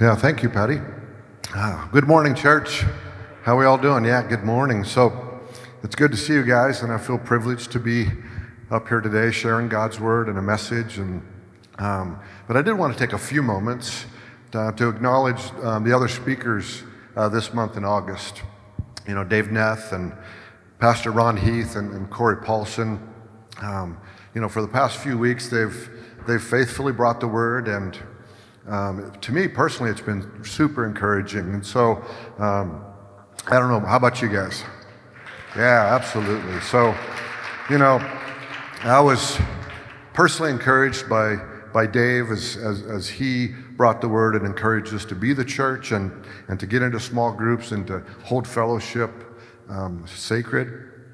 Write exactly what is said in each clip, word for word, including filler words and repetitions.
Yeah, thank you, Patty. Ah, good morning, church. How we all doing? Yeah, good morning. So it's good to see you guys, and I feel privileged to be up here today sharing God's word and a message. And um, but I did want to take a few moments to, to acknowledge um, the other speakers uh, this month in August. You know, Dave Neth and Pastor Ron Heath and, and Corey Paulson. Um, you know, for the past few weeks, they've they've faithfully brought the word, and Um, to me personally, it's been super encouraging. And so, um, I don't know, how about you guys? Yeah, absolutely. So, you know, I was personally encouraged by by Dave as, as, as he brought the word and encouraged us to be the church and, and to get into small groups and to hold fellowship um, sacred.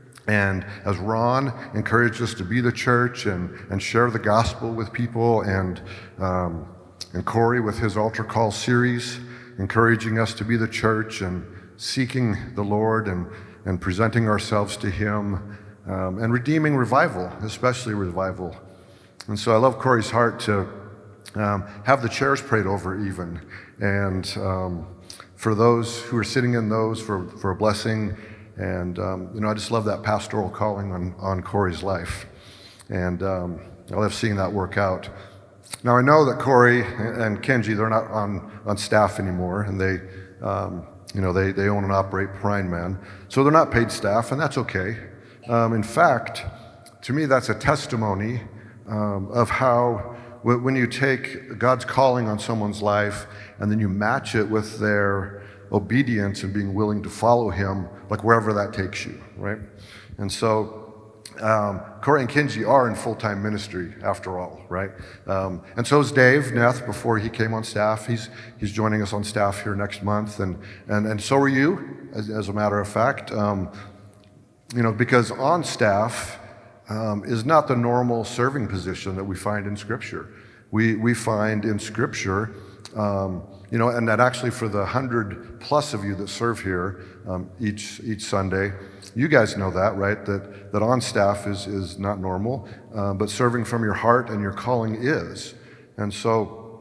And as Ron encouraged us to be the church and, and share the gospel with people, and um, and Corey with his altar call series, encouraging us to be the church and seeking the Lord and, and presenting ourselves to him um, and redeeming revival, especially revival. And so I love Corey's heart to um, have the chairs prayed over even. And um, for those who are sitting in those, for, for a blessing. And, um, you know, I just love that pastoral calling on, on Corey's life. And um, I love seeing that work out. Now, I know that Corey and Kenji, they're not on, on staff anymore, and they, um, you know, they, they own and operate Prime Man. So they're not paid staff, and that's okay. Um, in fact, to me, that's a testimony um, of how w- when you take God's calling on someone's life and then you match it with their obedience and being willing to follow him, like wherever that takes you, right? And so Um, Corey and Kenji are in full-time ministry after all, right? Um, and so is Dave Neth before he came on staff. He's he's joining us on staff here next month, and and, and so are you, as, as a matter of fact. Um, you know, because on staff um, is not the normal serving position that we find in Scripture. We we find in Scripture, um, you know, and that actually for the hundred plus of you that serve here um, each each Sunday. You guys know that, right? That that on staff is is not normal, uh, but serving from your heart and your calling is. And so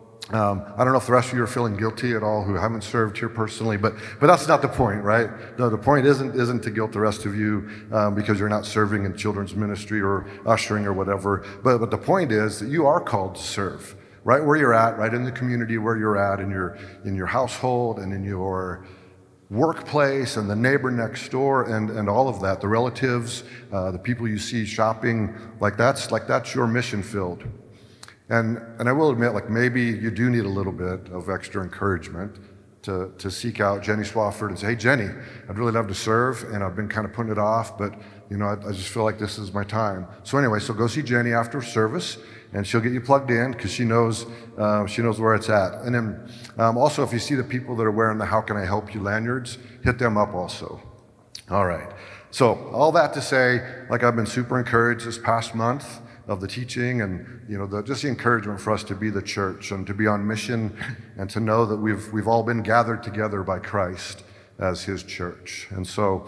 um, I don't know if the rest of you are feeling guilty at all who haven't served here personally, but but that's not the point, right? No, the point isn't isn't to guilt the rest of you um, because you're not serving in children's ministry or ushering or whatever. But but the point is that you are called to serve, right where you're at, right in the community where you're at, in your in your household and in your workplace and the neighbor next door and, and all of that, the relatives, uh, the people you see shopping, like that's like that's your mission field. And and I will admit, like maybe you do need a little bit of extra encouragement to to seek out Jenny Swafford and say, hey Jenny, I'd really love to serve, and I've been kind of putting it off, but you know, I, I just feel like this is my time. So anyway, so go see Jenny after service, and she'll get you plugged in because she knows uh, she knows where it's at. And then um, also, if you see the people that are wearing the "How Can I Help You" lanyards, hit them up also. All right. So all that to say, like I've been super encouraged this past month of the teaching, and you know, the, just the encouragement for us to be the church and to be on mission, and to know that we've we've all been gathered together by Christ as His church. And so.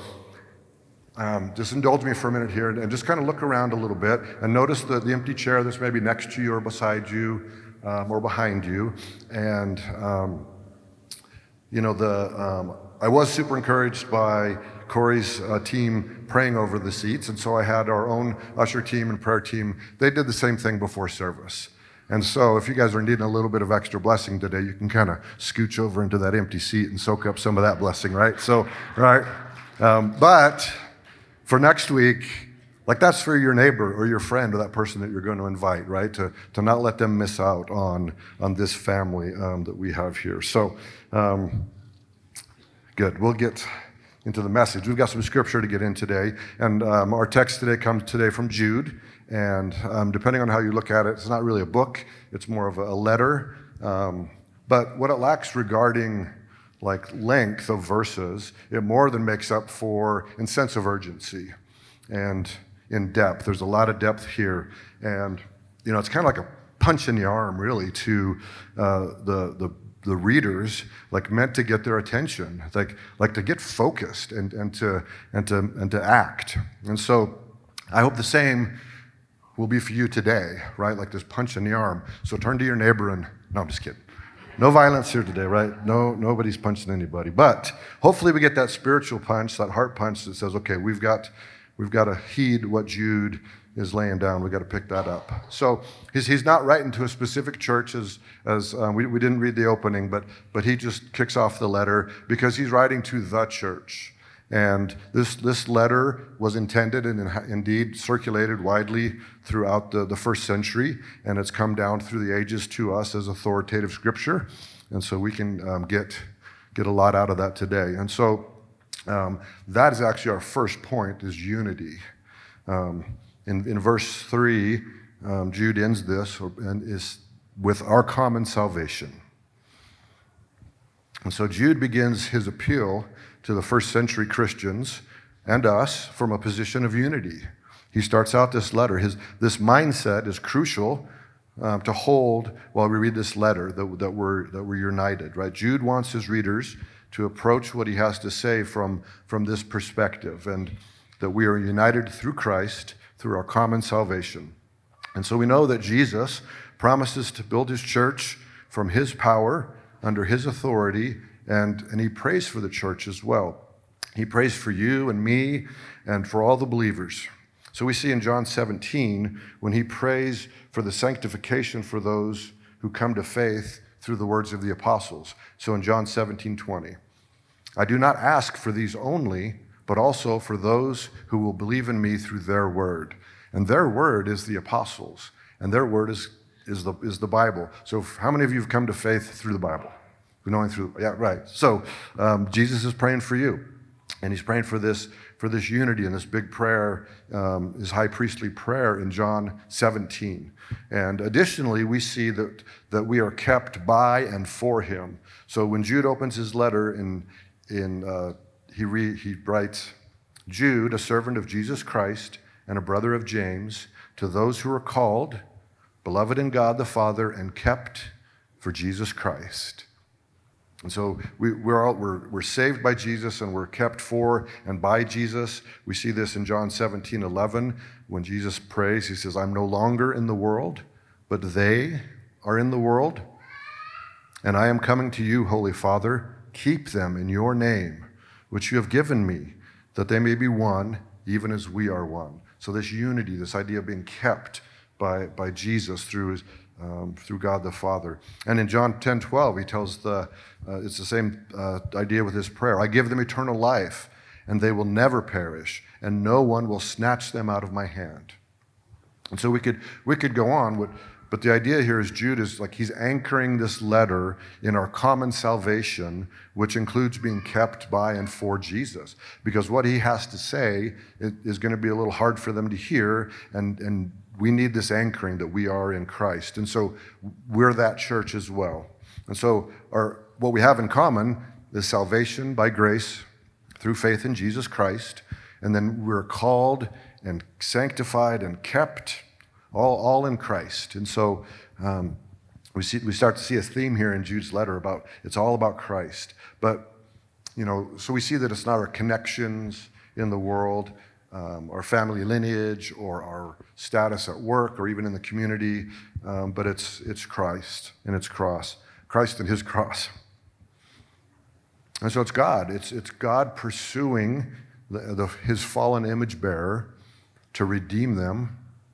Um, just indulge me for a minute here and just kind of look around a little bit and notice the, the empty chair that's maybe next to you or beside you um, or behind you. And, um, you know, the um, I was super encouraged by Corey's uh, team praying over the seats. And so I had our own usher team and prayer team. They did the same thing before service. And so if you guys are needing a little bit of extra blessing today, you can kind of scooch over into that empty seat and soak up some of that blessing, right? So, right. Um, but... For next week, like that's for your neighbor or your friend or that person that you're going to invite, right? To to not let them miss out on, on this family um, that we have here. So, um, good. We'll get into the message. We've got some scripture to get in today. And um, our text today comes today from Jude. And um, depending on how you look at it, it's not really a book. It's more of a letter. Um, but what it lacks regarding like length of verses, it more than makes up for in sense of urgency and in depth. There's a lot of depth here. And, you know, it's kind of like a punch in the arm, really, to uh, the, the the readers, like meant to get their attention, like like to get focused and, and to and to and to act. And so I hope the same will be for you today, right? Like this punch in the arm. So turn to your neighbor and, no, I'm just kidding. No violence here today, right? No, nobody's punching anybody. But hopefully we get that spiritual punch, that heart punch that says, okay, we've got, we've got to heed what Jude is laying down. We've got to pick that up. So he's, he's not writing to a specific church, as, as um, we, we didn't read the opening, but, but he just kicks off the letter because he's writing to the church. And this, this letter was intended and in, indeed circulated widely throughout the, the first century, and it's come down through the ages to us as authoritative scripture. And so we can um, get, get a lot out of that today. And so um, that is actually our first point, is unity. Um, in, in verse three, um, Jude ends this and is with our common salvation. And so Jude begins his appeal to the first century Christians and us from a position of unity. He starts out this letter. His, this mindset is crucial um, to hold while we read this letter, that, that, we're, that we're united, right? Jude wants his readers to approach what he has to say from, from this perspective, and that we are united through Christ, through our common salvation. And so we know that Jesus promises to build his church from his power, under his authority, and, and he prays for the church as well. He prays for you and me and for all the believers. So we see in John seventeen, when he prays for the sanctification for those who come to faith through the words of the apostles. So in John seventeen twenty, I do not ask for these only, but also for those who will believe in me through their word. And their word is the apostles, and their word is, is, the, is the Bible. So how many of you have come to faith through the Bible? Knowing through, yeah, right. So um, Jesus is praying for you, and he's praying for this for this unity and this big prayer, um, his high priestly prayer in John seventeen. And additionally, we see that that we are kept by and for him. So when Jude opens his letter, in in uh, he re, he writes, Jude, a servant of Jesus Christ and a brother of James, to those who are called, beloved in God the Father, and kept for Jesus Christ. And so we, we're, all, we're, we're saved by Jesus, and we're kept for and by Jesus. We see this in John seventeen eleven. When Jesus prays, he says, I'm no longer in the world, but they are in the world. And I am coming to you, Holy Father. Keep them in your name, which you have given me, that they may be one, even as we are one. So this unity, this idea of being kept by, by Jesus through his Um, through God the Father. And in John ten twelve, he tells the, uh, it's the same uh, idea with his prayer. I give them eternal life, and they will never perish, and no one will snatch them out of my hand. And so we could we could go on, but, but the idea here is Jude is like he's anchoring this letter in our common salvation, which includes being kept by and for Jesus. Because what he has to say is going to be a little hard for them to hear, and and we need this anchoring that we are in Christ. And so we're that church as well. And so our, what we have in common is salvation by grace through faith in Jesus Christ. And then we're called and sanctified and kept all, all in Christ. And so um, we see we start to see a theme here in Jude's letter about, it's all about Christ. But, you know, so we see that it's not our connections in the world, Um, our family lineage, or our status at work, or even in the community, um, but it's it's Christ and its cross, Christ and his cross. And so it's God. It's it's God pursuing the, the, his fallen image bearer to redeem them,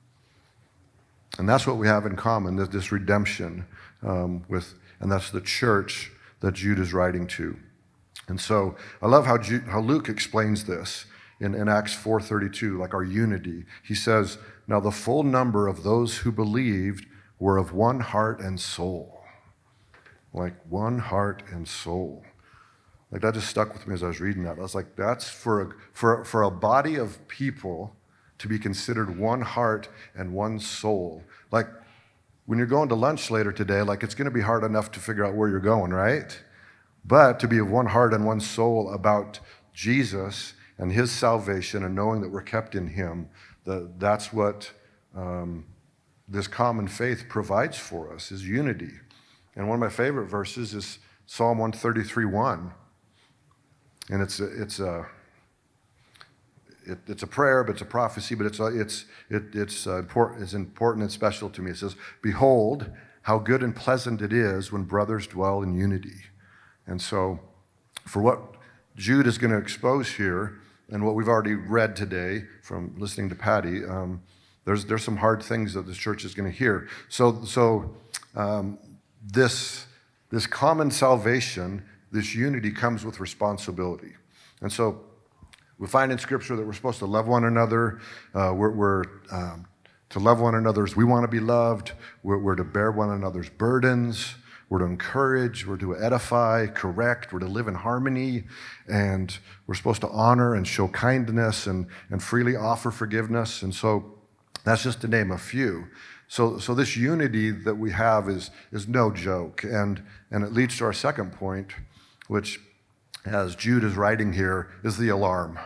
and that's what we have in common. This, this redemption um, with, and that's the church that Jude is writing to. And so I love how Jude, how Luke explains this. In, in Acts four thirty-two, like our unity. He says, now the full number of those who believed were of one heart and soul. Like one heart and soul. Like that just stuck with me as I was reading that. I was like, that's for a, for, for a body of people to be considered one heart and one soul. Like when you're going to lunch later today, like it's going to be hard enough to figure out where you're going, right? But to be of one heart and one soul about Jesus and his salvation, and knowing that we're kept in him, the, that's what um, this common faith provides for us, is unity. And one of my favorite verses is Psalm one thirty-three one. And it's a, it's a, it, it's a prayer, but it's a prophecy, but it's, a, it's, it, it's, uh, important, it's important and special to me. It says, behold, how good and pleasant it is when brothers dwell in unity. And so for what Jude is going to expose here and what we've already read today from listening to Patty, um, there's there's some hard things that the church is going to hear. So so um, this this common salvation, this unity comes with responsibility. And so we find in Scripture that we're supposed to love one another. Uh, we're we're um, to love one another as we want to be loved. We're, we're to bear one another's burdens. We're to encourage, we're to edify, correct, we're to live in harmony, and we're supposed to honor and show kindness and, and freely offer forgiveness. And so that's just to name a few. So, so this unity that we have is, is no joke. And, and it leads to our second point, which, as Jude is writing here, is the alarm.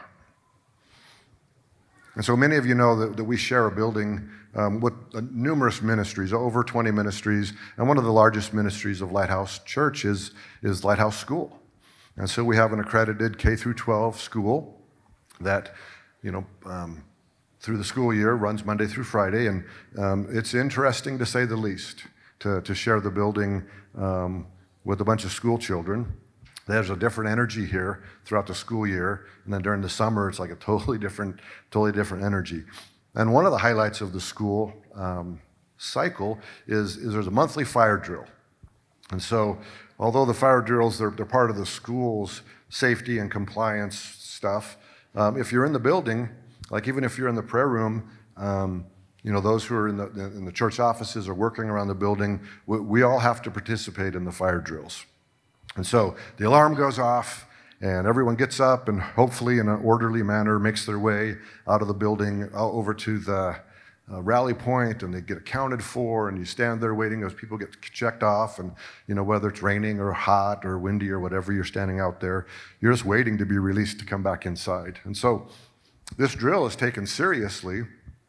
And so many of you know that, that we share a building um, with uh, numerous ministries, over twenty ministries, and one of the largest ministries of Lighthouse Church is, is Lighthouse School. And so we have an accredited K through twelve school that, you know, um, through the school year runs Monday through Friday, and um, it's interesting to say the least to, to share the building um, with a bunch of school children. There's a different energy here throughout the school year, and then during the summer, it's like a totally different, totally different energy. And one of the highlights of the school um, cycle is, is there's a monthly fire drill. And so, although the fire drills, they're, they're part of the school's safety and compliance stuff, um, if you're in the building, like even if you're in the prayer room, um, you know, those who are in the, in the church offices or working around the building, we, we all have to participate in the fire drills. And so the alarm goes off, and everyone gets up and hopefully in an orderly manner makes their way out of the building over to the uh, rally point, and they get accounted for, and you stand there waiting as people get checked off, and you know, whether it's raining or hot or windy or whatever, you're standing out there, you're just waiting to be released to come back inside. And so this drill is taken seriously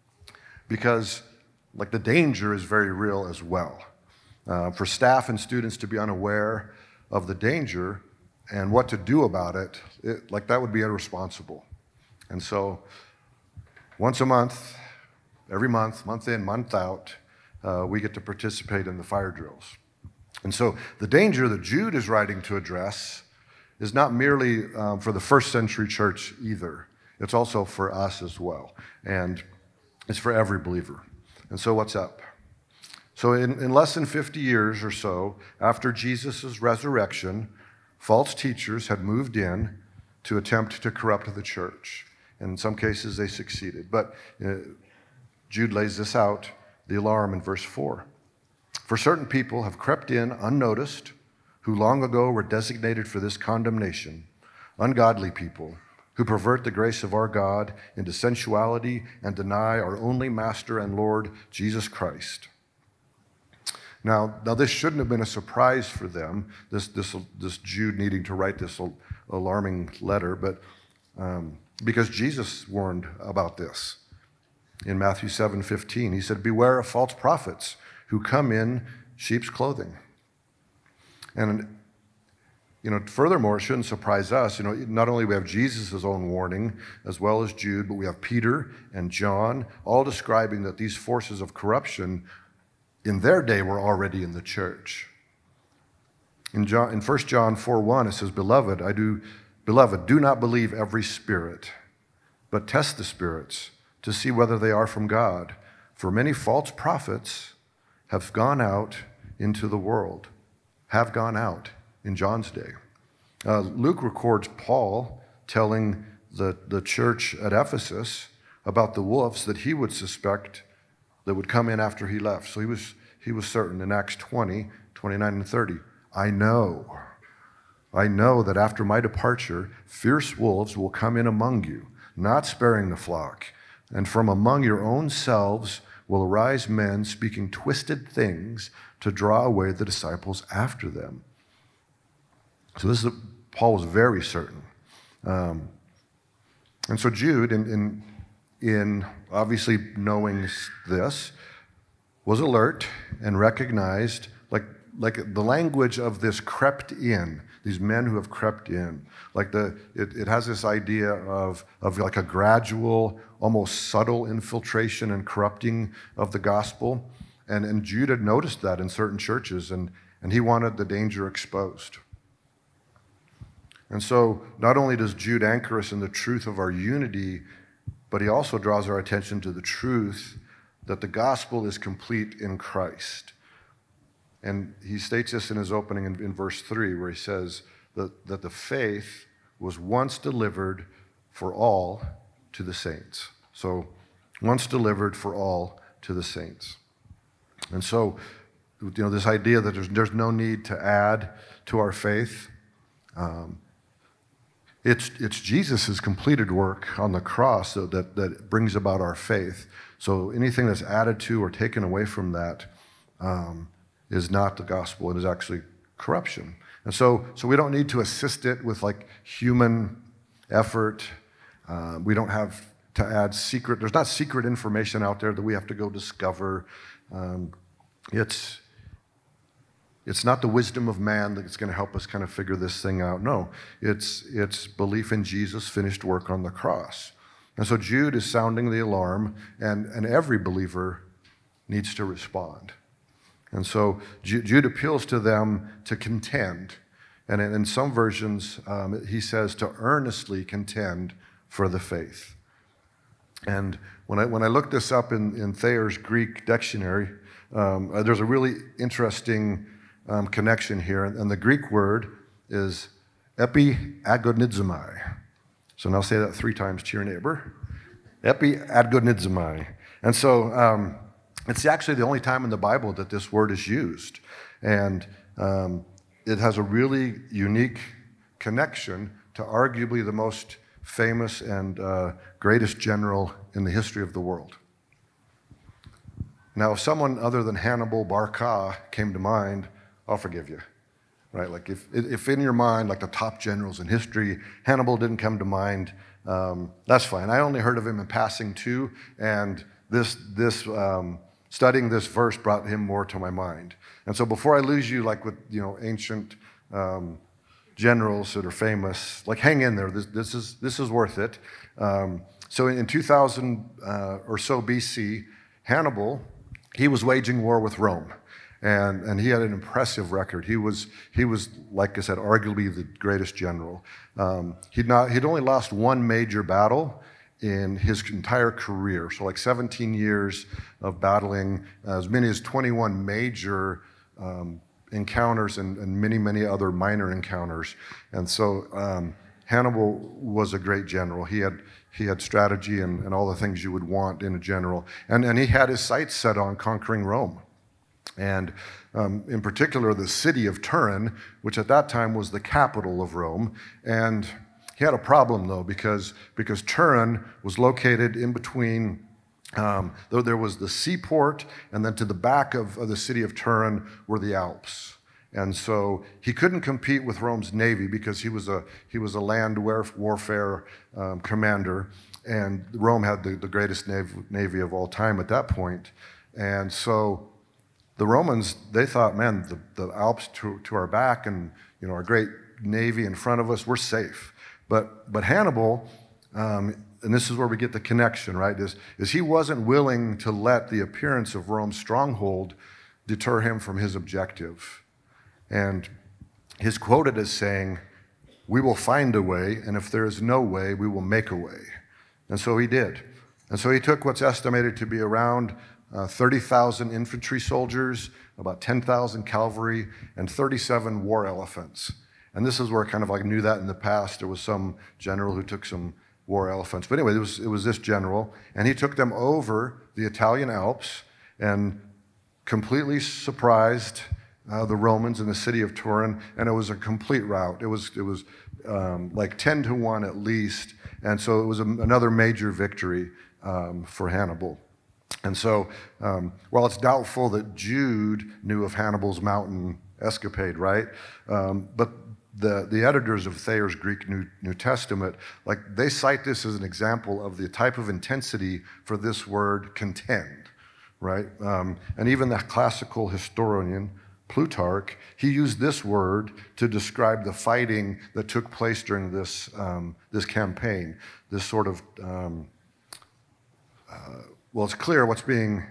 because like the danger is very real as well. Uh, for staff and students to be unaware of the danger and what to do about it, it, like that would be irresponsible. And so once a month, every month, month in, month out, uh, we get to participate in the fire drills. And so the danger that Jude is writing to address is not merely um, for the first century church either. It's also for us as well. And it's for every believer. And so what's up? So in, in less than fifty years or so after Jesus' resurrection, false teachers had moved in to attempt to corrupt the church. And in some cases, they succeeded. But uh, Jude lays this out, the alarm in verse four. For certain people have crept in unnoticed, who long ago were designated for this condemnation, ungodly people who pervert the grace of our God into sensuality and deny our only Master and Lord, Jesus Christ. Now, now this shouldn't have been a surprise for them, this, this, this Jude needing to write this alarming letter, but um, because Jesus warned about this in Matthew seven fifteen. He said, beware of false prophets who come in sheep's clothing. And, you know, furthermore, it shouldn't surprise us. You know, not only we have Jesus' own warning as well as Jude, but we have Peter and John all describing that these forces of corruption in their day were already in the church. In, John, in First John four one, it says, Beloved, I do, beloved, do not believe every spirit, but test the spirits to see whether they are from God. For many false prophets have gone out into the world, have gone out in John's day. Uh, Luke records Paul telling the, the church at Ephesus about the wolves that he would suspect that would come in after he left. So he was he was certain in Acts twenty, twenty-nine and thirty. I know, I know that after my departure, fierce wolves will come in among you, not sparing the flock. And from among your own selves will arise men speaking twisted things to draw away the disciples after them. So this is, Paul was very certain. Um, and so Jude, in, in in obviously knowing this, was alert and recognized like, like the language of this crept in, these men who have crept in. Like the, it, it has this idea of, of like a gradual, almost subtle infiltration and corrupting of the gospel. And, and Jude had noticed that in certain churches, and, and he wanted the danger exposed. And so not only does Jude anchor us in the truth of our unity, but he also draws our attention to the truth that the gospel is complete in Christ. And he states this in his opening in, in verse three, where he says that, that the faith was once delivered for all to the saints. So once delivered for all to the saints. And so, you know, this idea that there's, there's no need to add to our faith, um, it's, it's Jesus' completed work on the cross that, that, that brings about our faith. So anything that's added to or taken away from that um, is not the gospel. It is actually corruption. And so, so we don't need to assist it with like human effort. Uh, we don't have to add secret. There's not secret information out there that we have to go discover. Um, it's it's not the wisdom of man that's going to help us kind of figure this thing out. No, it's it's belief in Jesus' finished work on the cross. And so Jude is sounding the alarm, and, and every believer needs to respond. And so Jude appeals to them to contend. And in some versions, um, he says to earnestly contend for the faith. And when I when I looked this up in, in Thayer's Greek dictionary, um, uh, there's a really interesting um, connection here. And, and the Greek word is epiagonizomai. So now say that three times to your neighbor. Epiagonizomai. And so um, it's actually the only time in the Bible that this word is used. And um, it has a really unique connection to arguably the most famous and uh, greatest general in the history of the world. Now, if someone other than Hannibal Barca came to mind, I'll forgive you, right? Like if, if in your mind, like the top generals in history, Hannibal didn't come to mind, um, that's fine. I only heard of him in passing too, and this, this um, studying this verse brought him more to my mind. And so before I lose you, like with you know ancient um, generals that are famous, like hang in there. This, this is this is worth it. Um, so in two thousand uh, or so B C, Hannibal, he was waging war with Rome, and and he had an impressive record. He was he was like I said, arguably the greatest general. Um, he'd not he'd only lost one major battle in his entire career. So like seventeen years of battling, uh, as many as twenty-one major um, encounters and, and many, many other minor encounters. And so um, Hannibal was a great general. He had he had strategy and, and all the things you would want in a general. And, and he had his sights set on conquering Rome. And um, in particular, the city of Turin, which at that time was the capital of Rome. And he had a problem, though, because, because Turin was located in between, um, though there was the seaport, and then to the back of, of the city of Turin were the Alps. And so he couldn't compete with Rome's navy because he was a he was a land warfare um, commander, and Rome had the, the greatest navy, navy of all time at that point. And so the Romans, they thought, man, the, the Alps to, to our back, and you know our great navy in front of us, we're safe. But but Hannibal, um, and this is where we get the connection, right? Is is he wasn't willing to let the appearance of Rome's stronghold deter him from his objective. And he's quoted as saying, "We will find a way, and if there is no way, we will make a way." And so he did. And so he took what's estimated to be around uh, thirty thousand infantry soldiers, about ten thousand cavalry, and thirty-seven war elephants. And this is where kind of like I knew that in the past. There was some general who took some war elephants. But anyway, it was, it was this general, and he took them over the Italian Alps and completely surprised Uh, the Romans in the city of Turin, and it was a complete rout. It was it was um, like ten to one at least, and so it was a, another major victory um, for Hannibal. And so, um, while it's doubtful that Jude knew of Hannibal's mountain escapade, right? Um, but the the editors of Thayer's Greek New, New Testament, like they cite this as an example of the type of intensity for this word contend, right? Um, and even the classical historian Plutarch, he used this word to describe the fighting that took place during this um, this campaign. This sort of, um, uh, well, it's clear what's being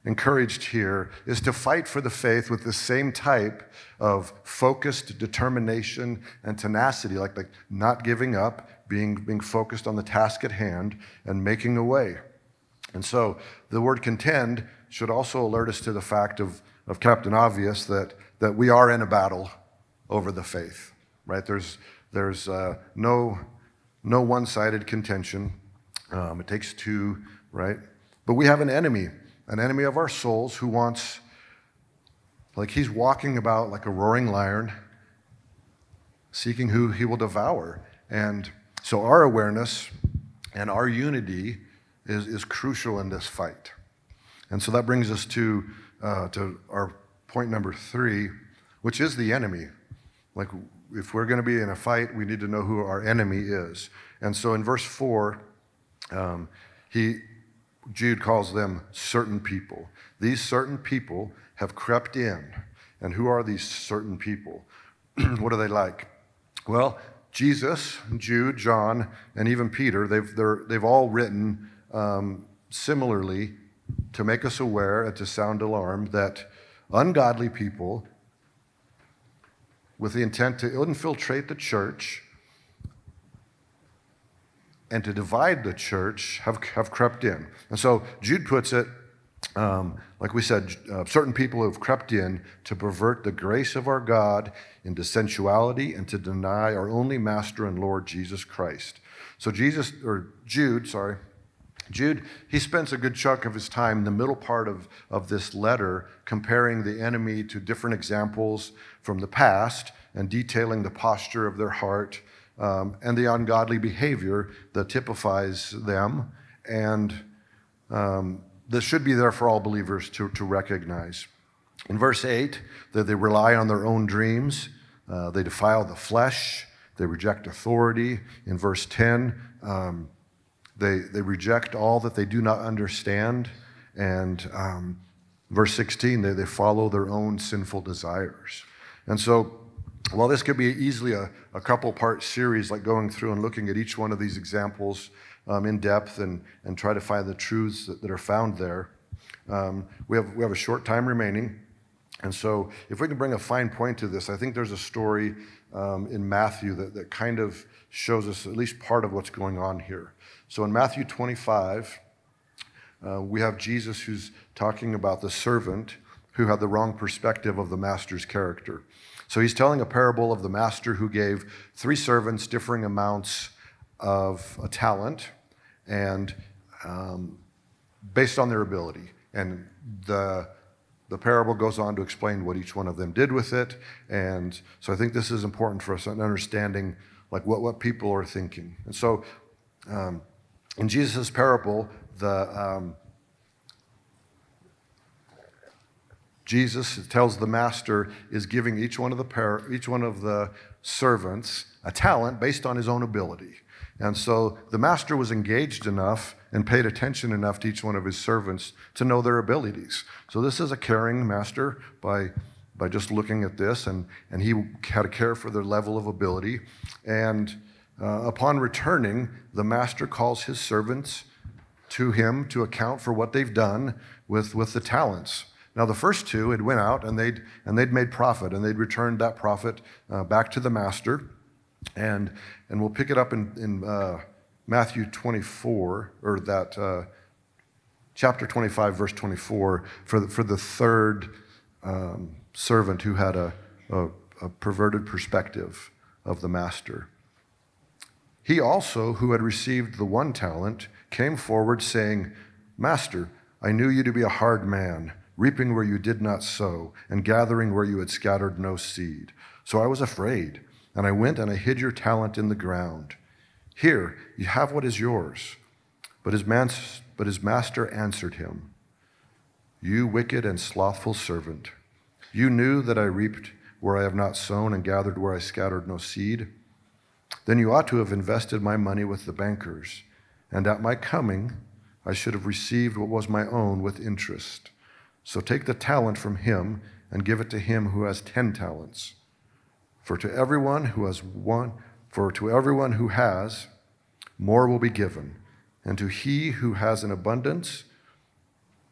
encouraged here is to fight for the faith with the same type of focused determination and tenacity, like, like not giving up, being, being focused on the task at hand and making a way. And so the word contend should also alert us to the fact of, of Captain Obvious that, that we are in a battle over the faith, right? There's, there's uh, no, no one-sided contention. Um, it takes two, right? But we have an enemy. An enemy of our souls who wants, like he's walking about like a roaring lion, seeking who he will devour. And so our awareness and our unity is, is crucial in this fight. And so that brings us to, uh, to our point number three, which is the enemy. Like if we're going to be in a fight, we need to know who our enemy is. And so in verse four, um, he... Jude calls them certain people. These certain people have crept in. And who are these certain people? What are they like? Well, Jesus, Jude, John, and even Peter, they've, they're, they've all written um, similarly to make us aware and to sound alarm that ungodly people with the intent to infiltrate the church and to divide the church have, have crept in. And so Jude puts it, um, like we said, uh, certain people have crept in to pervert the grace of our God into sensuality and to deny our only master and Lord Jesus Christ. So Jesus, or Jude, sorry, Jude, he spends a good chunk of his time in the middle part of, of this letter comparing the enemy to different examples from the past and detailing the posture of their heart Um, and the ungodly behavior that typifies them. And um, this should be there for all believers to, to recognize. In verse eight, that they rely on their own dreams, uh, they defile the flesh, they reject authority. In verse ten, um, they, they reject all that they do not understand. And um, verse sixteen, they, they follow their own sinful desires. And so, while this could be easily a, a couple-part series, like going through and looking at each one of these examples um, in depth and, and try to find the truths that, that are found there, um, we have we have a short time remaining. And so if we can bring a fine point to this, I think there's a story um, in Matthew that, that kind of shows us at least part of what's going on here. So in Matthew twenty-five, uh, we have Jesus who's talking about the servant who had the wrong perspective of the master's character. So he's telling a parable of the master who gave three servants differing amounts of a talent and um, based on their ability. And the, the parable goes on to explain what each one of them did with it. And so I think this is important for us in understanding like what, what people are thinking. And so um, in Jesus' parable, the um, Jesus tells the master is giving each one of the par- each one of the servants a talent based on his own ability. And so the master was engaged enough and paid attention enough to each one of his servants to know their abilities. So this is a caring master by, by just looking at this, and, and he had to care for their level of ability. And uh, upon returning, the master calls his servants to him to account for what they've done with, with the talents. Now, the first two had went out and they'd and they'd made profit, and they'd returned that profit uh, back to the master, and and we'll pick it up in in uh, Matthew twenty-four, or that uh, chapter twenty-five, verse twenty-four, for the, for the third um, servant who had a, a a perverted perspective of the master. He also, who had received the one talent, came forward, saying, "Master, I knew you to be a hard man, reaping where you did not sow, and gathering where you had scattered no seed. So I was afraid, and I went and I hid your talent in the ground. Here, you have what is yours." But his, man, but his master answered him, "You wicked and slothful servant, you knew that I reaped where I have not sown and gathered where I scattered no seed. Then you ought to have invested my money with the bankers, and at my coming I should have received what was my own with interest. So take the talent from him and give it to him who has ten talents. For to everyone who has one, for to everyone who has, more will be given, and to he who has an abundance,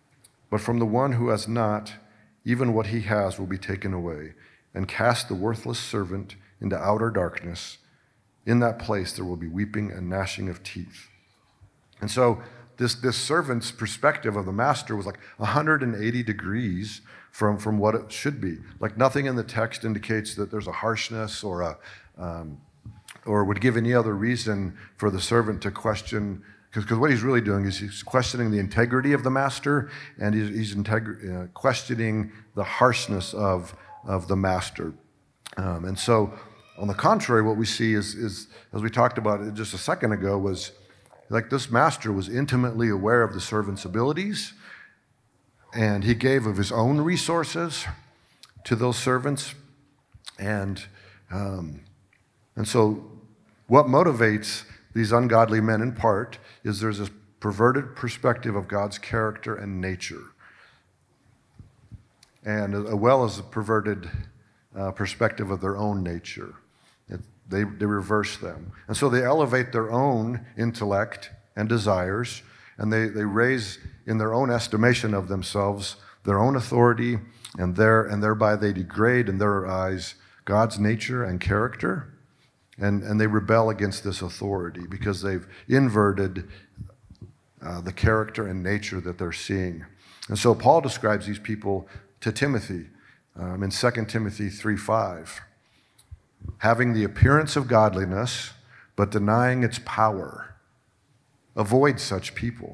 But from the one who has not, even what he has will be taken away. And cast the worthless servant into outer darkness. In that place there will be weeping and gnashing of teeth. And so this, this servant's perspective of the master was like one hundred eighty degrees from, from what it should be. Like nothing in the text indicates that there's a harshness or a um, or would give any other reason for the servant to question, because what he's really doing is he's questioning the integrity of the master, and he's, he's integ- uh, questioning the harshness of, of the master. Um, and so, on the contrary, what we see is, is, as we talked about just a second ago, was like this master was intimately aware of the servant's abilities, and he gave of his own resources to those servants. And, um, and so what motivates these ungodly men in part is there's this perverted perspective of God's character and nature, and as well as a perverted uh, perspective of their own nature. It, they, they reverse them. And so they elevate their own intellect and desires, and they, they raise in their own estimation of themselves their own authority, and, their, and thereby they degrade in their eyes God's nature and character. And, and they rebel against this authority because they've inverted uh, the character and nature that they're seeing. And so Paul describes these people to Timothy um, in Second Timothy three five, having the appearance of godliness, but denying its power. Avoid such people.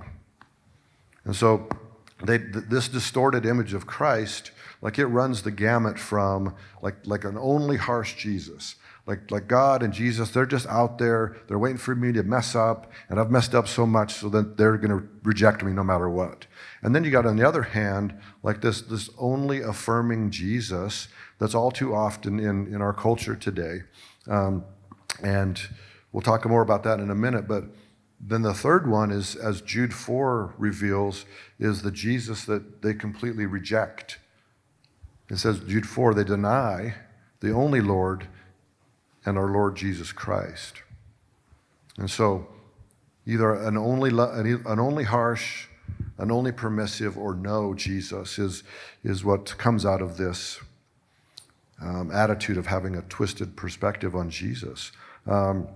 And so they, th- this distorted image of Christ, like it runs the gamut from like, like an only harsh Jesus. Like, like God and Jesus, they're just out there. They're waiting for me to mess up, and I've messed up so much so that they're going to reject me no matter what. And then you got, on the other hand, like this, this only affirming Jesus that's all too often in, in our culture today. Um, and we'll talk more about that in a minute. But then the third one is, as Jude four reveals, is the Jesus that they completely reject. It says, Jude four, they deny the only Lord and our Lord Jesus Christ. And so either an only an only harsh, an only permissive, or no Jesus is, is what comes out of this um, attitude of having a twisted perspective on Jesus. Um,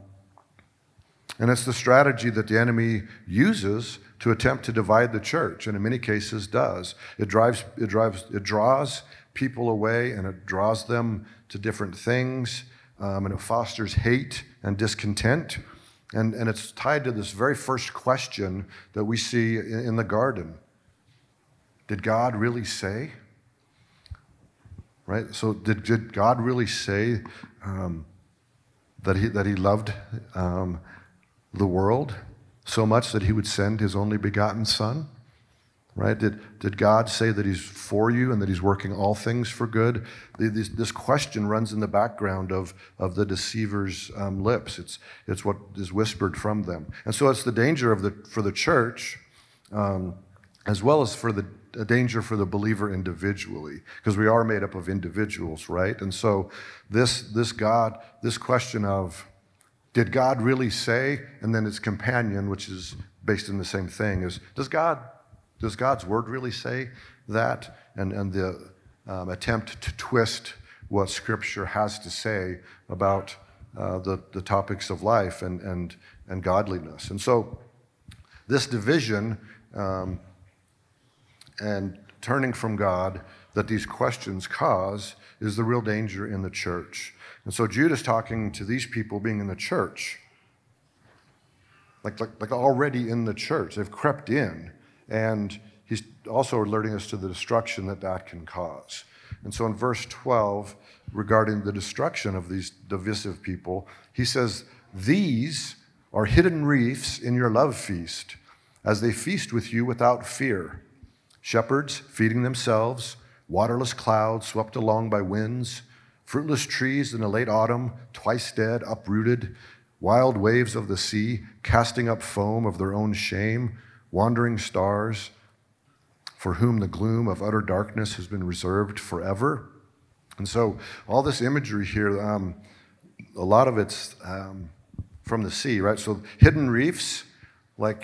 and it's the strategy that the enemy uses to attempt to divide the church, and in many cases does. It drives, it drives, it draws people away, and it draws them to different things. Um, and it fosters hate and discontent. And, and it's tied to this very first question that we see in, in the garden. Did God really say? Right? So did, did God really say um, that, he, that he loved um, the world so much that he would send his only begotten son? Right? Did, did God say that he's for you and that he's working all things for good? This, this question runs in the background of, of the deceiver's um, lips. It's, it's what is whispered from them. And so it's the danger of the, for the church, um, as well as for the a danger for the believer individually, because we are made up of individuals, right? And so this, this God, this question of, did God really say? And then its companion, which is based in the same thing, is, does God Does God's word really say that? And, and the um, attempt to twist what Scripture has to say about uh, the, the topics of life and, and, and godliness. And so this division um, and turning from God that these questions cause is the real danger in the church. And so Jude is talking to these people being in the church, like, like, like already in the church. They've crept in. And he's also alerting us to the destruction that that can cause. And so in verse twelve, regarding the destruction of these divisive people, he says, these are hidden reefs in your love feast, as they feast with you without fear. Shepherds feeding themselves, waterless clouds swept along by winds, fruitless trees in the late autumn, twice dead, uprooted, wild waves of the sea, casting up foam of their own shame, wandering stars, for whom the gloom of utter darkness has been reserved forever. And so all this imagery here, um, a lot of it's um, from the sea, right? So hidden reefs, like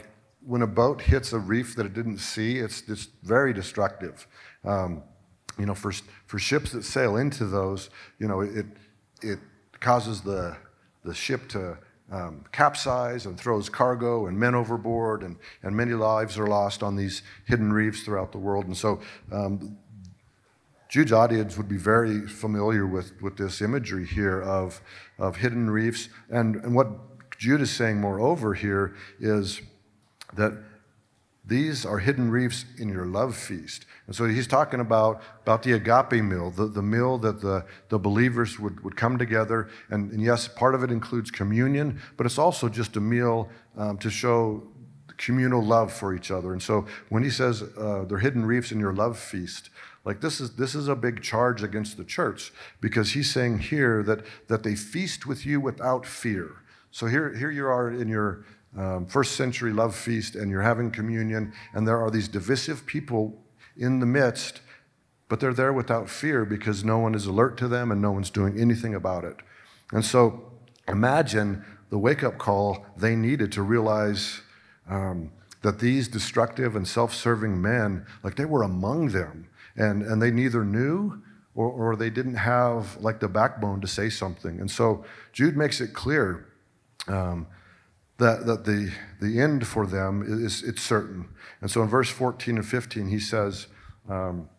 when a boat hits a reef that it didn't see, it's it's very destructive. Um, you know, for for ships that sail into those, you know, it it causes the the ship to um, capsize and throws cargo and men overboard, and and many lives are lost on these hidden reefs throughout the world. And so, um, Jude's audience would be very familiar with with this imagery here of of hidden reefs, and and what Jude is saying, moreover, here is that these are hidden reefs in your love feast. And so he's talking about, about the agape meal, the, the meal that the, the believers would, would come together. And, and yes, part of it includes communion, but it's also just a meal um, to show communal love for each other. And so when he says uh, they're hidden reefs in your love feast, like this is this is a big charge against the church, because he's saying here that, that they feast with you without fear. So here, here you are in your um, first century love feast, and you're having communion, and there are these divisive people in the midst, but they're there without fear because no one is alert to them and no one's doing anything about it. And so imagine the wake-up call they needed to realize um, that these destructive and self-serving men, like they were among them, and, and they neither knew or, or they didn't have like the backbone to say something. And so Jude makes it clear Um, that, that the, the end for them is it's certain. And so in verse fourteen and fifteen, he says, um,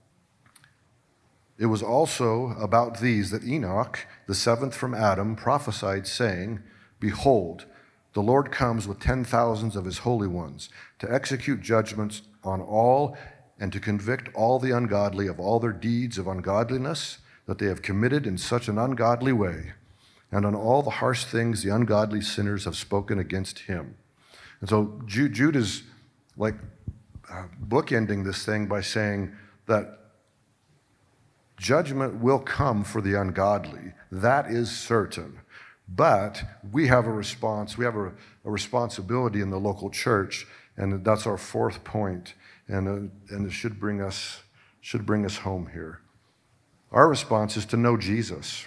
it was also about these that Enoch, the seventh from Adam, prophesied, saying, behold, the Lord comes with ten thousands of his holy ones to execute judgments on all and to convict all the ungodly of all their deeds of ungodliness that they have committed in such an ungodly way, and on all the harsh things the ungodly sinners have spoken against him. And so Jude, Jude is like uh, bookending this thing by saying that judgment will come for the ungodly. That is certain. But we have a response, we have a, a responsibility in the local church, and that's our fourth point, and, uh, and it should bring us, should bring us home here. Our response is to know Jesus.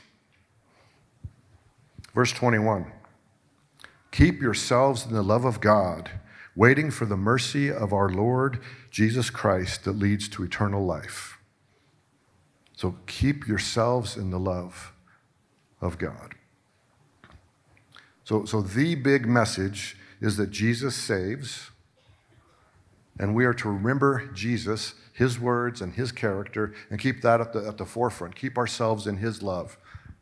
Verse twenty-one, keep yourselves in the love of God, waiting for the mercy of our Lord Jesus Christ that leads to eternal life. So keep yourselves in the love of God. So, so the big message is that Jesus saves, and we are to remember Jesus, his words and his character, and keep that at the, at the forefront, keep ourselves in his love.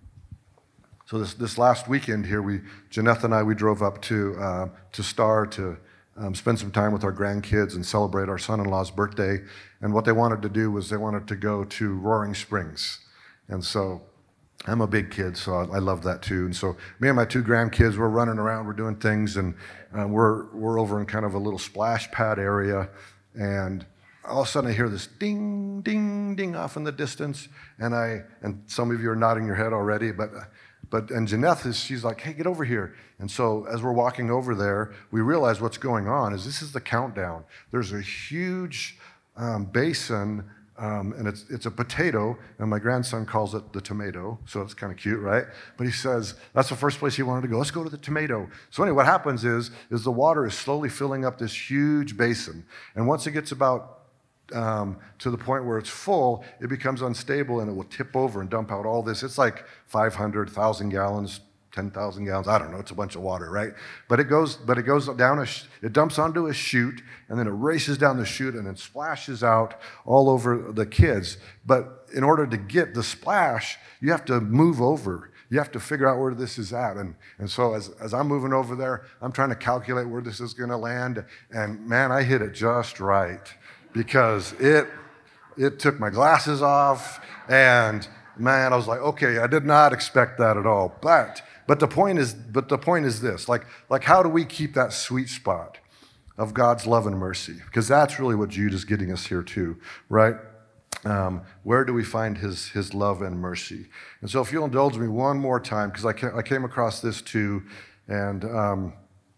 So this, this last weekend here, we, Jeanette and I, we drove up to uh, to Star to um, spend some time with our grandkids and celebrate our son-in-law's birthday. And what they wanted to do was they wanted to go to Roaring Springs. And so I'm a big kid, so I, I love that too. And so me and my two grandkids, we're running around, we're doing things, and uh, we're we're over in kind of a little splash pad area. And all of a sudden I hear this ding, ding, ding off in the distance. And I and some of you are nodding your head already, but. But, and Jeanette, is, she's like, hey, get over here. And so as we're walking over there, we realize what's going on is this is the countdown. There's a huge um, basin, um, and it's it's a potato, and my grandson calls it the tomato, so it's kind of cute, right? But he says, that's the first place he wanted to go. Let's go to the tomato. So anyway, what happens is, is the water is slowly filling up this huge basin. And once it gets about Um, to the point where it's full, it becomes unstable and it will tip over and dump out all this. It's like five hundred, one thousand gallons, ten thousand gallons. I don't know. It's a bunch of water, right? But it goes, but it goes down, a sh- it dumps onto a chute, and then it races down the chute and then splashes out all over the kids. But in order to get the splash, you have to move over. You have to figure out where this is at. And, and so as, as I'm moving over there, I'm trying to calculate where this is going to land. And man, I hit it just right. Because it it took my glasses off, and man, I was like, okay, I did not expect that at all. But but the point is but the point is this: like like how do we keep that sweet spot of God's love and mercy? Because that's really what Jude is getting us here too, right? Um, where do we find his his love and mercy? And so, if you'll indulge me one more time, because I ca- I came across this too, and um,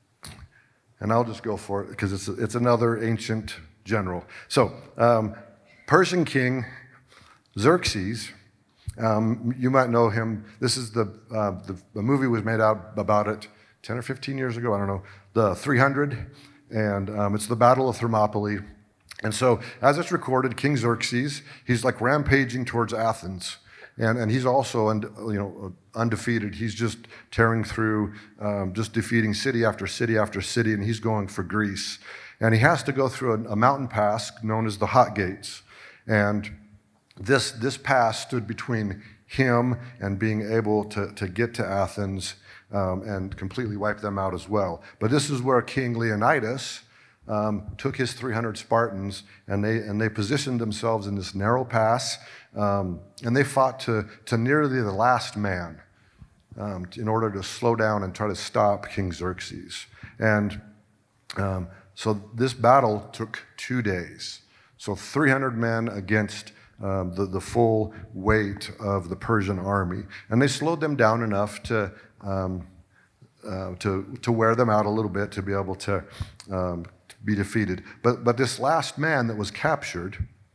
and I'll just go for it because it's it's another ancient general. So, um, Persian king Xerxes, um, you might know him. This is the, uh, the the movie was made out about it ten or fifteen years ago. I don't know, the three hundred, and um, it's the Battle of Thermopylae. And so, as it's recorded, King Xerxes, he's like rampaging towards Athens. And, and he's also, you know, undefeated. He's just tearing through, um, just defeating city after city after city, and he's going for Greece. And he has to go through a, a mountain pass known as the Hot Gates. And this, this pass stood between him and being able to, to get to Athens um, and completely wipe them out as well. But this is where King Leonidas um, took his three hundred Spartans, and they, and they positioned themselves in this narrow pass. Um, and they fought to, to nearly the last man um, in order to slow down and try to stop King Xerxes. And um, so this battle took two days. So three hundred men against um, the, the full weight of the Persian army. And they slowed them down enough to, um, uh, to, to wear them out a little bit to be able to, um, to be defeated. But, but this last man that was captured,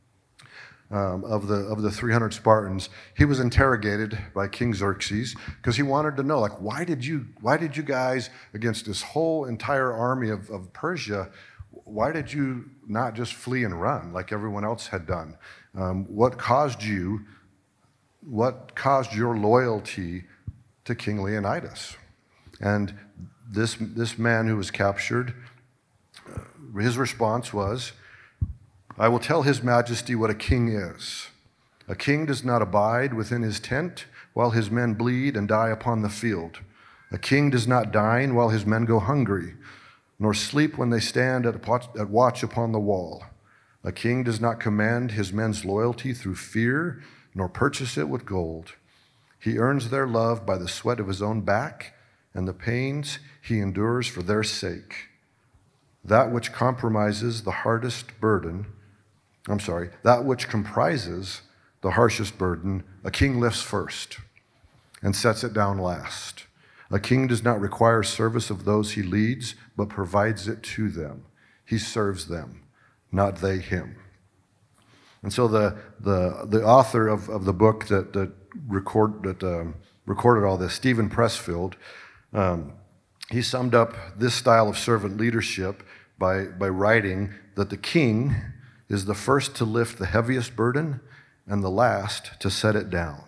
Um, of the of the three hundred Spartans, he was interrogated by King Xerxes because he wanted to know, like, why did you why did you guys, against this whole entire army of, of Persia, why did you not just flee and run like everyone else had done? Um, what caused you? What caused your loyalty to King Leonidas? And this this man who was captured, uh, his response was, I will tell his majesty what a king is. A king does not abide within his tent while his men bleed and die upon the field. A king does not dine while his men go hungry, nor sleep when they stand at watch upon the wall. A king does not command his men's loyalty through fear, nor purchase it with gold. He earns their love by the sweat of his own back and the pains he endures for their sake. That which compromises the hardest burden I'm sorry, that which comprises the harshest burden, a king lifts first and sets it down last. A king does not require service of those he leads, but provides it to them. He serves them, not they him. And so the the the author of, of the book that that record that um, recorded all this, Stephen Pressfield, um, he summed up this style of servant leadership by by writing that the king is the first to lift the heaviest burden and the last to set it down.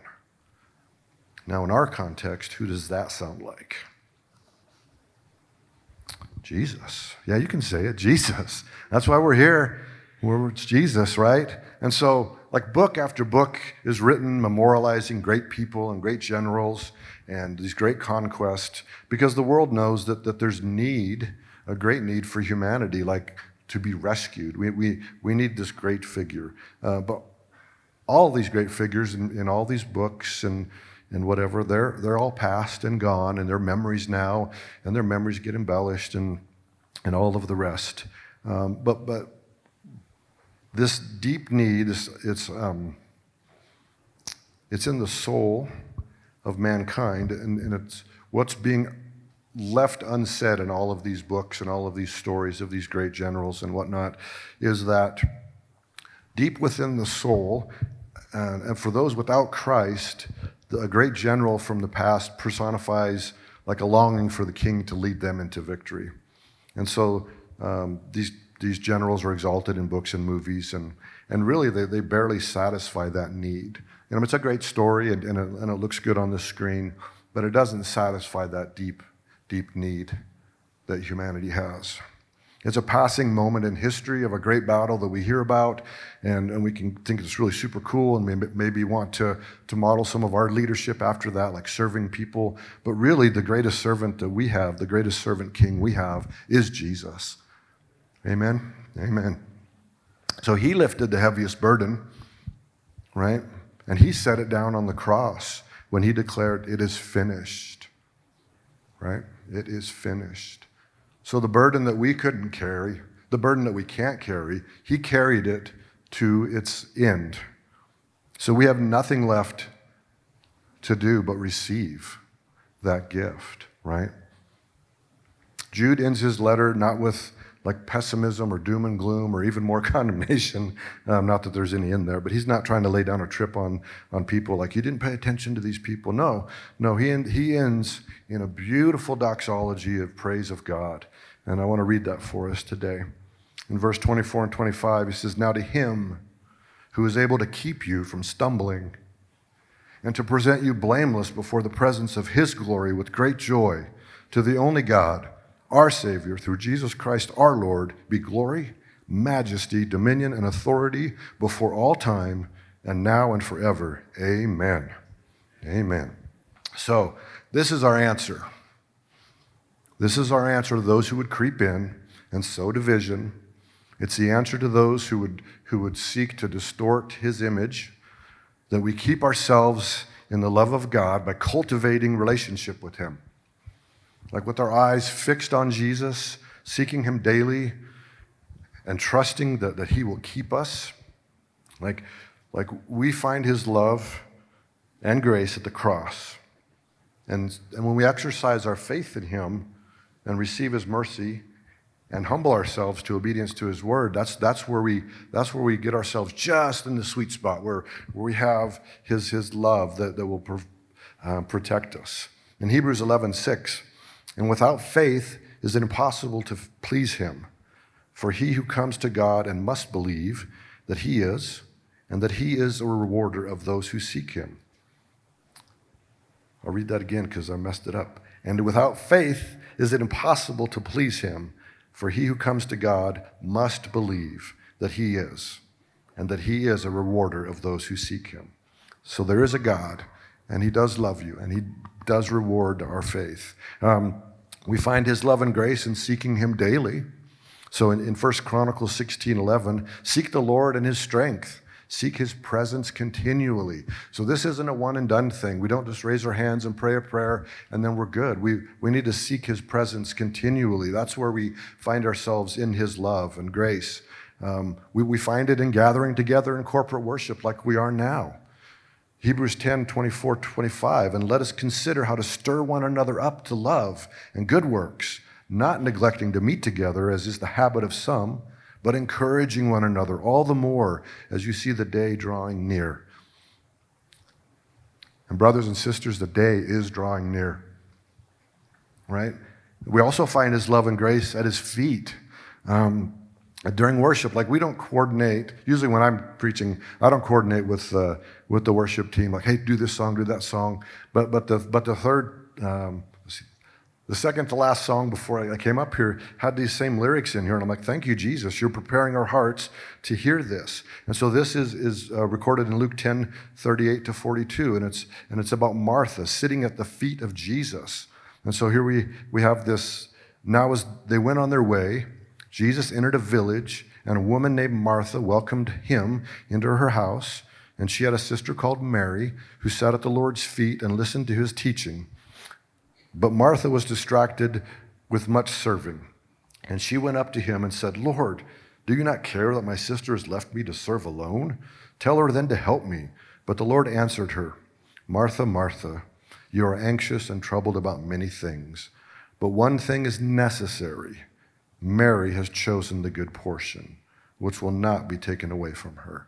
Now, in our context, who does that sound like? Jesus. Yeah, you can say it, Jesus. That's why we're here. We're, it's Jesus, right? And so, like, book after book is written memorializing great people and great generals and these great conquests, because the world knows that, that there's need, a great need for humanity, like to be rescued. We, we, we need this great figure. Uh, but all these great figures in, in all these books and, and whatever, they're, they're all past and gone, and they're memories now, and their memories get embellished and, and all of the rest. Um, but, but this deep need, is, it's, um, it's in the soul of mankind, and, and it's what's being left unsaid in all of these books and all of these stories of these great generals and whatnot, is that deep within the soul, and, and for those without Christ, the, a great general from the past personifies like a longing for the king to lead them into victory. And so um, these these generals are exalted in books and movies, and and really they, they barely satisfy that need. You know, it's a great story, and, and, it, and it looks good on the screen, but it doesn't satisfy that deep deep need that humanity has. It's a passing moment in history of a great battle that we hear about, and, and we can think it's really super cool and maybe, maybe want to, to model some of our leadership after that, like serving people. But really, the greatest servant that we have, the greatest servant king we have, is Jesus. Amen? Amen. So he lifted the heaviest burden, right? And he set it down on the cross when he declared, "It is finished." Right? It is finished. So the burden that we couldn't carry, the burden that we can't carry, he carried it to its end. So we have nothing left to do but receive that gift, right? Jude ends his letter not with like pessimism or doom and gloom or even more condemnation. Um, not that there's any in there, but he's not trying to lay down a trip on, on people like, you didn't pay attention to these people. No, no, he, end, he ends in a beautiful doxology of praise of God. And I want to read that for us today. In verse twenty-four and twenty-five, he says, "Now to him who is able to keep you from stumbling and to present you blameless before the presence of his glory with great joy, to the only God, our Savior, through Jesus Christ our Lord, be glory, majesty, dominion, and authority before all time, and now and forever. Amen." Amen. So this is our answer. This is our answer to those who would creep in and sow division. It's the answer to those who would, who would seek to distort his image, that we keep ourselves in the love of God by cultivating relationship with him. Like with our eyes fixed on Jesus, seeking him daily, and trusting that, that he will keep us. Like, like we find his love and grace at the cross. And, and when we exercise our faith in him and receive his mercy and humble ourselves to obedience to his word, that's, that's, where, we, that's where we get ourselves just in the sweet spot, where, where we have his, his love that, that will pro, uh, protect us. In Hebrews eleven six, "And without faith is it impossible to please him. For he who comes to God and must believe that he is, and that he is a rewarder of those who seek him." I'll read that again because I messed it up. "And without faith is it impossible to please him, for he who comes to God must believe that he is, and that he is a rewarder of those who seek him." So there is a God, and he does love you, and he does reward our faith. Um, we find his love and grace in seeking him daily. So in, in First Chronicles sixteen eleven, "Seek the Lord and his strength. Seek his presence continually." So this isn't a one and done thing. We don't just raise our hands and pray a prayer and then we're good. We, we need to seek his presence continually. That's where we find ourselves in his love and grace. Um, we, we find it in gathering together in corporate worship like we are now. Hebrews ten twenty-four twenty-five, "And let us consider how to stir one another up to love and good works, not neglecting to meet together, as is the habit of some, but encouraging one another, all the more as you see the day drawing near." And brothers and sisters, the day is drawing near, right? We also find his love and grace at his feet. Um, during worship, like we don't coordinate. Usually when I'm preaching, I don't coordinate with uh, with the worship team, like, hey, do this song, do that song. But but the but the third, um, the second to last song before I came up here had these same lyrics in here, and I'm like, thank you, Jesus. You're preparing our hearts to hear this. And so this is is uh, recorded in Luke ten thirty-eight to forty-two, and it's and it's about Martha sitting at the feet of Jesus. And so here we we have this. Now as they went on their way, Jesus entered a village, and a woman named Martha welcomed him into her house. And she had a sister called Mary, who sat at the Lord's feet and listened to his teaching. But Martha was distracted with much serving. And she went up to him and said, "Lord, do you not care that my sister has left me to serve alone? Tell her then to help me." But the Lord answered her, "Martha, Martha, you are anxious and troubled about many things, but one thing is necessary. Mary has chosen the good portion, which will not be taken away from her."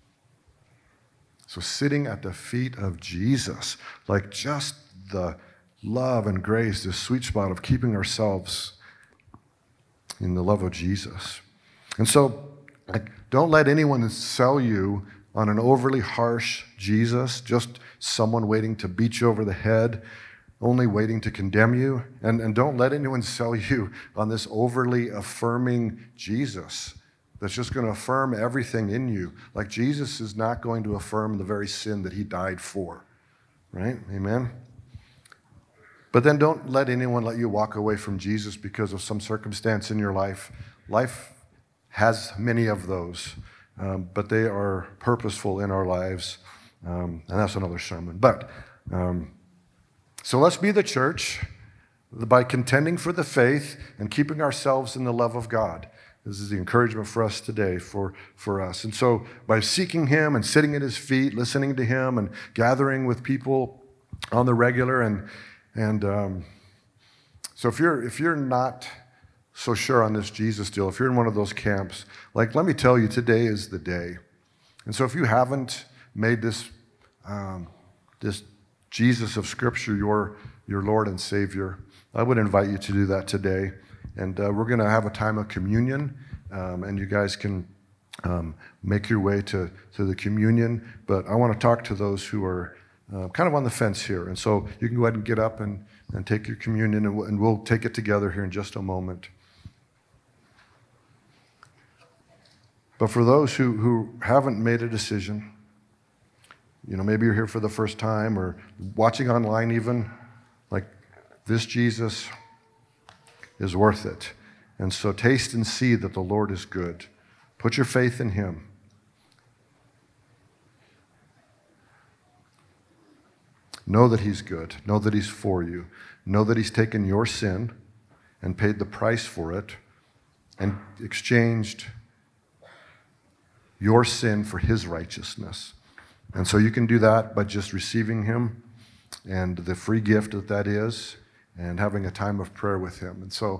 So sitting at the feet of Jesus, like just the love and grace, this sweet spot of keeping ourselves in the love of Jesus. And so, like, don't let anyone sell you on an overly harsh Jesus, just someone waiting to beat you over the head, only waiting to condemn you. And, and don't let anyone sell you on this overly affirming Jesus that's just going to affirm everything in you. Like, Jesus is not going to affirm the very sin that he died for, right? Amen? But then don't let anyone let you walk away from Jesus because of some circumstance in your life. Life has many of those, um, but they are purposeful in our lives, um, and that's another sermon. But um, so let's be the church by contending for the faith and keeping ourselves in the love of God. This is the encouragement for us today, for, for us. And so by seeking him and sitting at his feet, listening to him and gathering with people on the regular, and and um, so if you're if you're not so sure on this Jesus deal, if you're in one of those camps, like, let me tell you, today is the day. And so if you haven't made this um, this Jesus of Scripture your your Lord and Savior, I would invite you to do that today. And uh, we're going to have a time of communion, um, and you guys can um, make your way to, to the communion. But I want to talk to those who are uh, kind of on the fence here. And so you can go ahead and get up and, and take your communion, and we'll, and we'll take it together here in just a moment. But for those who, who haven't made a decision, you know, maybe you're here for the first time or watching online even, like, this Jesus is worth it. And so taste and see that the Lord is good. Put your faith in him. Know that he's good. Know that he's for you. Know that he's taken your sin and paid the price for it and exchanged your sin for his righteousness. And so you can do that by just receiving him and the free gift that that is and having a time of prayer with him. And so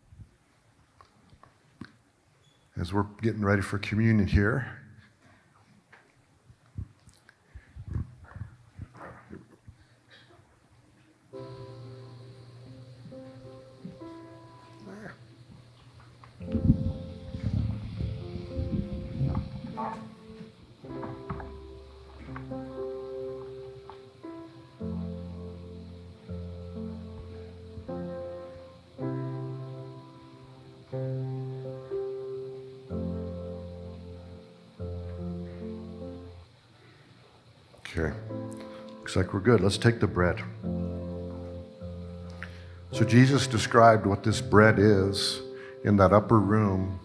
as we're getting ready for communion here, okay, looks like we're good. Let's take the bread. So Jesus described what this bread is in that upper room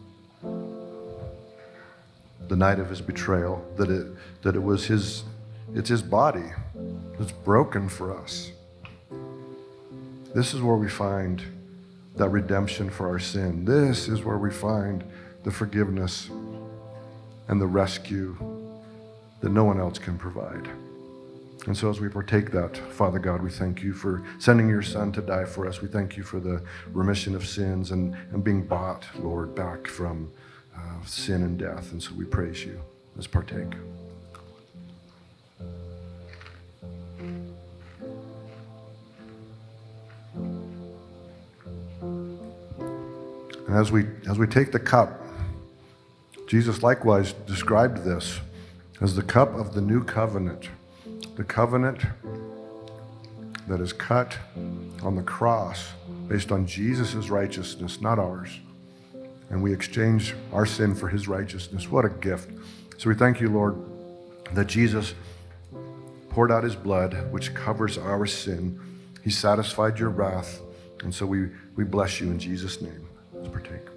the night of his betrayal, that it that it was his, it's his body that's broken for us. This is where we find that redemption for our sin. This is where we find the forgiveness and the rescue that no one else can provide. And so as we partake that, Father God, we thank you for sending your Son to die for us. We thank you for the remission of sins and, and being bought, Lord, back from uh, sin and death. And so we praise you. Let's partake. And as we as we take the cup, Jesus likewise described this as the cup of the new covenant, the covenant that is cut on the cross based on Jesus' righteousness, not ours. And we exchange our sin for his righteousness. What a gift. So we thank you, Lord, that Jesus poured out his blood, which covers our sin. He satisfied your wrath. And so we, we bless you in Jesus' name. Let's partake.